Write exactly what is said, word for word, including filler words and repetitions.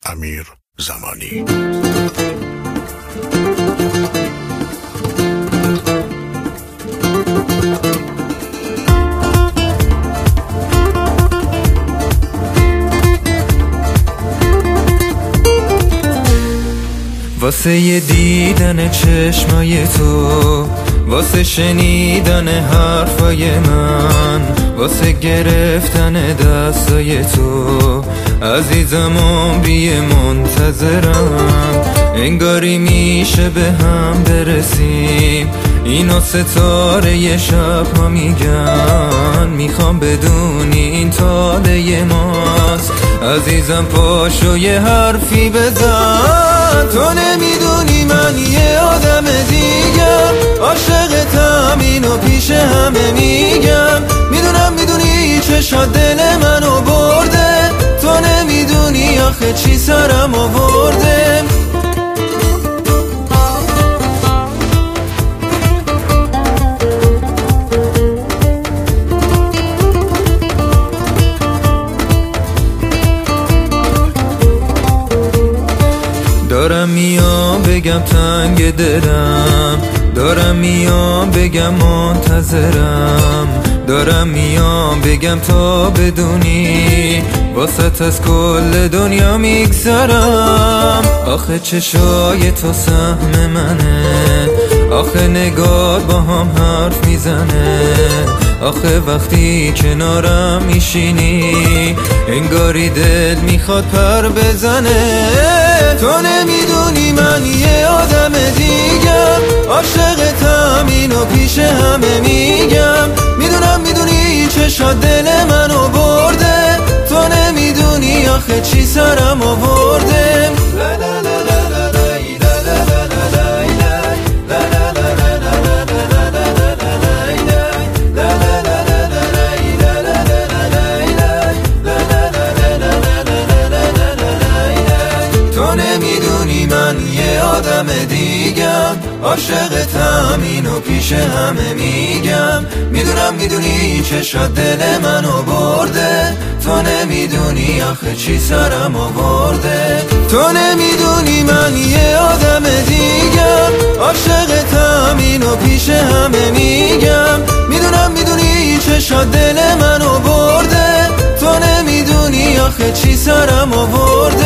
امیر زمانی. واسه یه دیدن چشمای تو، واسه شنیدن حرفای من، واسه گرفتن دستای تو عزیزم عمری منتظرم. انگاری میشه به هم برسیم، اینو ستاره ی شب ها میگن. میخوام بدونی این تاله ماست، عزیزم پاشو یه حرفی بزن. تو نمیدونی من یه آدم دیگم، عاشقتم اینو پیش همه میگم. میدونم میدونی چشات دل منو برده، تو نمیدونی آخه چی سرم آورده. دارم میام بگم تنگ دلم، دارم میام بگم منتظرم، دارم میام بگم تا بدونی واسط از کل دنیا میگذرم. آخه چشای تو سهم منه، آخه نگات با هم حرف میزنه، آخه وقتی کنارم میشینی انگاری دل میخواد پر بزنه. تو نمیدونی من یه آدم دیگم، عاشقتم اینو پیش همه میگم. میدونم میدونی چشات دل منو برده، تو نمیدونی آخه چی سرم آورده. آدم دیگم، عاشقتم اینو پیش همه میگم. میدونم میدونی چشات دل منو برده، تو نمیدونی آخه چی سرم آورده. تو نمیدونی من یه آدم دیگم، عاشقتم اینو پیش همه میگم. میدونم میدونی چشات دل منو برده، تو نمیدونی آخه چی سرم آورده.